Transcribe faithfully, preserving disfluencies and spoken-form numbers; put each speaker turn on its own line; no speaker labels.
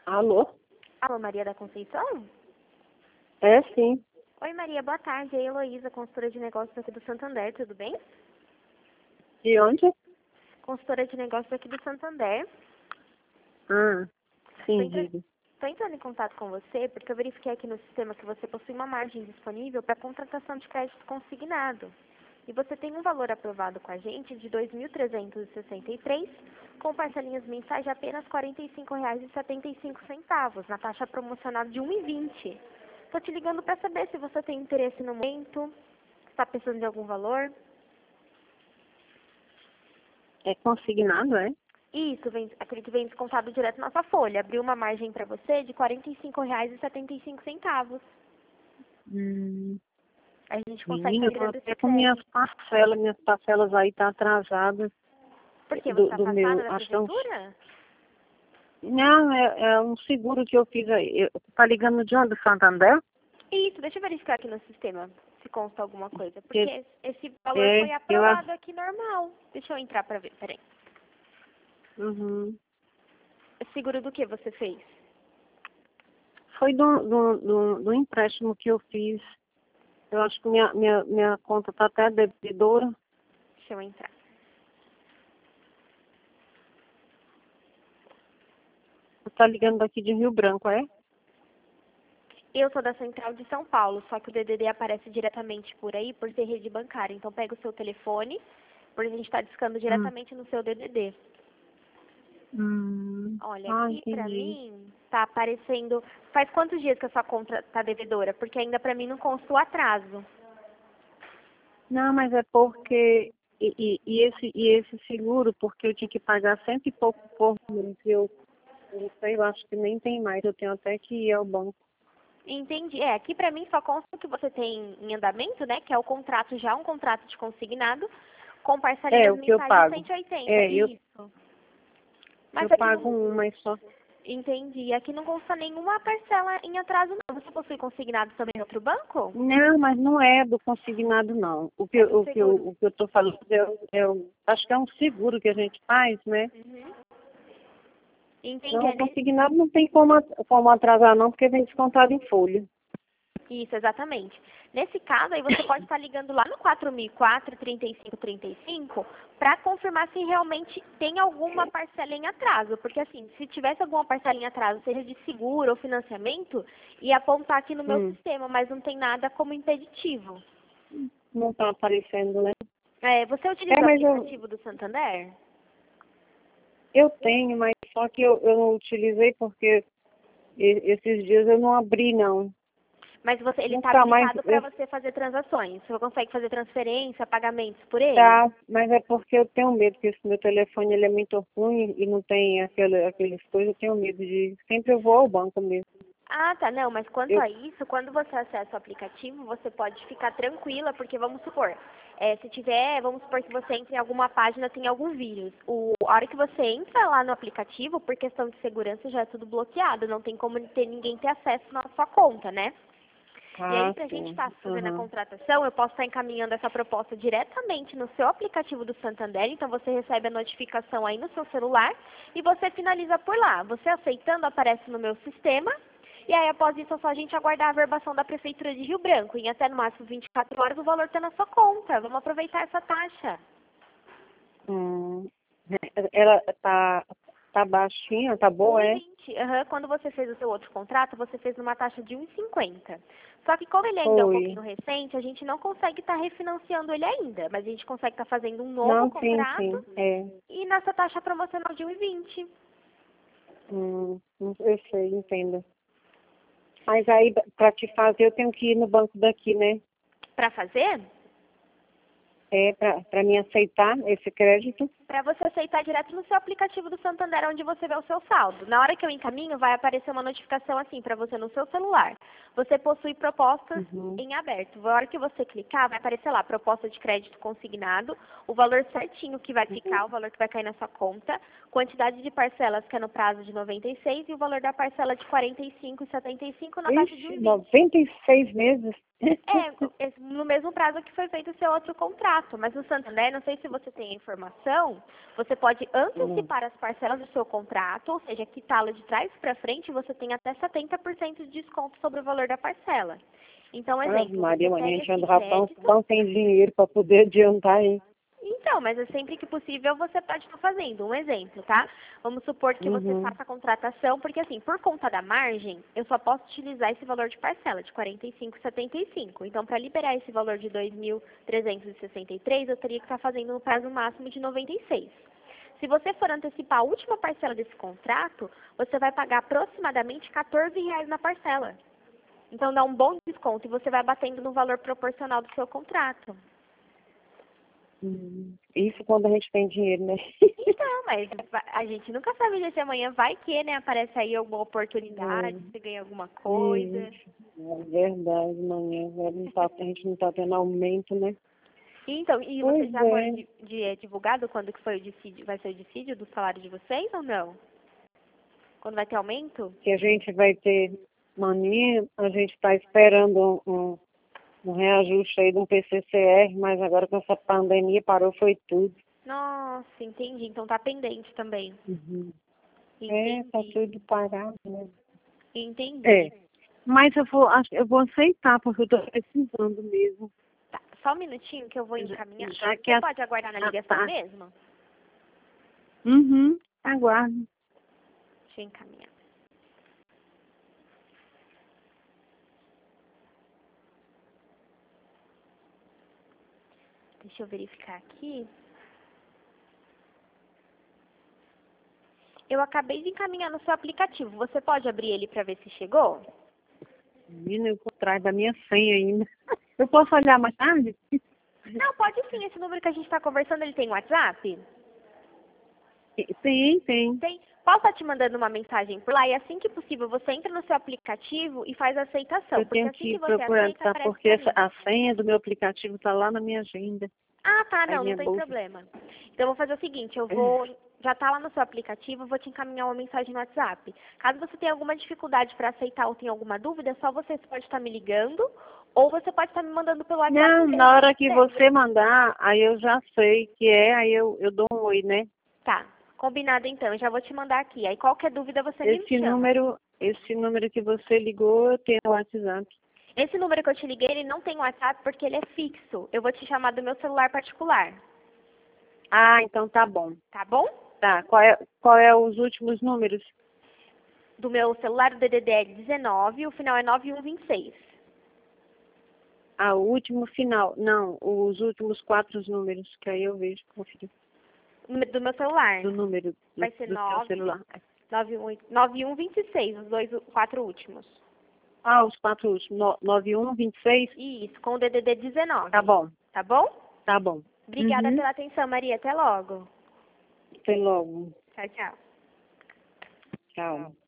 Alô?
Alô, Maria da Conceição?
É, sim.
Oi, Maria, boa tarde. É a Heloísa, consultora de negócios aqui do Santander, tudo bem?
De onde?
Consultora de negócios aqui do Santander.
Ah,
Estou
sim,
entrando,
diga.
tô entrando em contato com você porque eu verifiquei aqui no sistema que você possui uma margem disponível para contratação de crédito consignado. E você tem um valor aprovado com a gente de dois mil trezentos e sessenta e três reais, com parcelinhas mensais de apenas quarenta e cinco reais e setenta e cinco centavos, na taxa promocional de um real e vinte centavos. Estou te ligando para saber se você tem interesse no momento, está pensando em algum valor.
É consignado, é?
Isso, vem, aquele que vem descontado direto na sua folha. Abriu uma margem para você de quarenta e cinco reais e setenta e cinco centavos.
Hum,
A gente consegue
menina,
estar
eu tô
liberando esse
até com minhas
crédito.
parcelas, minhas parcelas aí tá atrasadas
Por quê? Você
do,
está
do
afastada
meu,
da
acho que é um...
prefeitura?
Não, é, é um seguro que eu fiz aí. Eu, tá ligando de onde? Santander?
Isso, deixa eu verificar aqui no sistema se consta alguma coisa.
Que,
Porque esse valor
é,
foi
eu acho...
aprovado aqui normal. Deixa eu entrar para ver, peraí.
Uhum.
Seguro do que você fez?
Foi do, do, do, do empréstimo que eu fiz. Eu acho que minha, minha, minha conta tá até devedora.
Deixa eu entrar.
Tá ligando daqui de Rio Branco, é?
Eu sou da Central de São Paulo, só que o D D D aparece diretamente por aí por ser rede bancária. Então pega o seu telefone, porque a gente está discando
Hum.
diretamente no seu D D D.
Hum.
Olha,
Ah,
aqui pra
entendi.
mim tá aparecendo. Faz quantos dias que a sua conta tá devedora? Porque ainda pra mim não consta o atraso.
Não, mas é porque e, e, e esse e esse seguro, porque eu tinha que pagar cento e pouco por mês. Eu, eu não sei, eu acho que nem tem mais. Eu tenho até que ir ao banco.
Entendi. É, aqui pra mim só consta o que você tem em andamento, né? Que é o contrato já, um contrato de consignado, com
É,
parcelinhas
o que eu
mensais de
pago.
cento e oitenta.
É, eu,
Isso. Mas
eu
aqui
pago
não.
um, mas só.
Entendi. Aqui não consta nenhuma parcela em atraso, não. Você possui consignado também em outro banco?
Não, mas não é do consignado, não. O que,
É
eu-
do
o que, eu,
seguro.
o que eu tô falando é, o- é o, acho que é um seguro que a gente faz, né?
Uhum. Entendi.
Não, o
É ne-
consignado não tem como, at- como atrasar, não, porque vem descontado em folha.
Isso, exatamente. Nesse caso, aí você pode estar ligando lá no quatro mil e quatro, trinta e cinco trinta e cinco, para confirmar se realmente tem alguma parcela em atraso. Porque, assim, se tivesse alguma parcela em atraso, seja de seguro ou financiamento, ia apontar aqui no meu
Hum,
sistema, mas não tem nada como impeditivo.
não tá aparecendo, né?
É, você
É,
utiliza o
mas eu,
aplicativo do Santander?
eu tenho, mas só que eu, eu não utilizei porque e- esses dias eu não abri, não.
Mas você, ele está
Nunca mais.
habilitado para
Eu,
você fazer transações. Você consegue fazer transferência, pagamentos por ele?
tá, mas é porque eu tenho medo, que esse meu telefone ele é muito ruim e não tem aquele, aqueles coisas, eu tenho medo de. Sempre eu vou ao banco mesmo.
Ah, tá. Não, mas quanto
Eu,
a isso, quando você acessa o aplicativo, você pode ficar tranquila, porque vamos supor, é, se tiver, vamos supor que você entre em alguma página, tem algum vírus. O, a hora que você entra lá no aplicativo, por questão de segurança, já é tudo bloqueado. Não tem como ter, ninguém ter acesso na sua conta, né? E aí,
ah,
para a gente
sim.
estar fazendo a
Aham.
contratação, eu posso estar encaminhando essa proposta diretamente no seu aplicativo do Santander. Então, você recebe a notificação aí no seu celular e você finaliza por lá. Você aceitando, aparece no meu sistema. E aí, após isso, é só a gente aguardar a verbação da Prefeitura de Rio Branco. Em até no máximo vinte e quatro horas, o valor está na sua conta. Vamos aproveitar essa taxa.
Hum, ela tá, tá baixinha, tá boa, é?
um real e vinte. Aham. Quando você fez o seu outro contrato, você fez numa taxa de um real e cinquenta. Só que como ele ainda é um
Foi.
pouquinho recente, a gente não consegue estar refinanciando ele ainda. Mas a gente consegue estar fazendo um novo
Não, sim, sim.
contrato
É.
e nessa taxa promocional de um real e vinte.
Hum, eu sei, entendo. Mas aí, para te fazer, eu tenho que ir no banco daqui, né?
Para fazer?
É, para mim aceitar esse crédito.
Para você aceitar direto no seu aplicativo do Santander, onde você vê o seu saldo. Na hora que eu encaminho, vai aparecer uma notificação assim para você no seu celular. Você possui propostas
Uhum.
em aberto. Na hora que você clicar, vai aparecer lá, proposta de crédito consignado, o valor certinho que vai ficar, o valor que vai cair na sua conta, quantidade de parcelas que é no prazo de noventa e seis e o valor da parcela de quarenta e cinco e setenta e cinco na taxa de um
Ixi,
e vinte.
noventa e seis meses.
É, esse- no mesmo prazo que foi feito o seu outro contrato. Mas no Santander, não sei se você tem a informação, Você pode antecipar as parcelas do seu contrato, ou seja, quitá-lo de trás para frente, você tem até setenta por cento de desconto sobre o valor da parcela. Então, exemplo,
Ah, Maria,
você
mas a
pega
gente
esse
anda rapão,
crédito...
não tem dinheiro para poder adiantar, hein?
Então, mas é sempre que possível você pode estar fazendo. Um exemplo, tá? Vamos supor que você
Uhum.
faça a contratação, porque assim, por conta da margem, eu só posso utilizar esse valor de parcela, de quarenta e cinco reais e setenta e cinco centavos. Então, para liberar esse valor de dois mil trezentos e sessenta e três reais, eu teria que estar fazendo no prazo máximo de noventa e seis. Se você for antecipar a última parcela desse contrato, você vai pagar aproximadamente quatorze reais na parcela. Então, dá um bom desconto e você vai batendo no valor proporcional do seu contrato.
Hum, Isso quando a gente tem dinheiro, né?
Então, mas va- a gente nunca sabe se amanhã vai que, né, aparece aí alguma oportunidade,
Hum,
você ganha alguma coisa.
Isso, é verdade, manhã, agora não tá, a gente não está tendo aumento, né?
Então, e você
Pois
já foi
é,
di- de, é, divulgado quando que foi o dissídio, vai ser o dissídio do salário de vocês ou não? Quando vai ter aumento?
que a gente vai ter mania, a gente está esperando um, um, um reajuste aí de um P C C R, mas agora com essa pandemia parou, foi tudo.
Nossa, entendi. Então tá pendente também.
Uhum. É, tá
Entendi.
tudo parado, né?
Entendi.
É, mas eu vou, acho- eu vou aceitar, porque eu estou precisando mesmo.
Tá, só um minutinho que eu vou
Já,
encaminhar.
já que
Você
a,
pode aguardar na
a
ligação
tá.
mesmo?
Uhum, aguardo.
Deixa eu encaminhar. Deixa eu verificar aqui. Eu acabei de encaminhar no seu aplicativo. Você pode abrir ele para ver se chegou?
Menina, eu vou atrás da minha senha ainda. Eu posso olhar mais tarde?
Não, pode sim. Esse número que a gente está conversando, ele tem WhatsApp?
Tem, tem.
Tem. Posso estar te mandando uma mensagem por lá e assim que possível você entra no seu aplicativo e faz a aceitação.
Eu
Porque
tenho
assim
que
que você
procurar,
aceita,
tá?
aparece
Porque
para
essa,
mim.
a senha do meu aplicativo está lá na minha agenda.
Ah, tá,
Aí
não, não
minha
tem
bolsa.
problema. Então eu vou fazer o seguinte, eu vou, já tá lá no seu aplicativo, eu vou te encaminhar uma mensagem no WhatsApp. Caso você tenha alguma dificuldade para aceitar ou tenha alguma dúvida, é só você pode estar me ligando ou você pode estar me mandando pelo WhatsApp
Não,
mesmo.
na hora que
Deve.
você mandar, aí eu já sei que é, aí eu, eu dou um oi, né?
Tá, combinado então, eu já vou te mandar aqui. Aí qualquer dúvida você me
Esse
chama.
número, esse número que você ligou, eu tenho o WhatsApp.
Esse número que eu te liguei, ele não tem WhatsApp porque ele é fixo. Eu vou te chamar do meu celular particular,
Ah, então tá bom.
tá bom?
Tá, qual é, qual é os últimos números?
Do meu celular, o D D D é dezenove, o final é nove um dois seis.
Ah, o último final. Não, os últimos quatro números, que aí eu vejo, confio,
Do meu celular.
do número do,
Vai ser
do seu
nove
celular.
nove um dois seis, os dois, quatro últimos.
Ah, os quatro últimos. No, nove um vinte e seis?
Isso, com o D D D dezenove.
Tá bom,
Tá bom?
tá bom.
Obrigada
Uhum.
pela atenção, Maria. Até logo.
Até logo.
Tchau, tchau.
Tchau.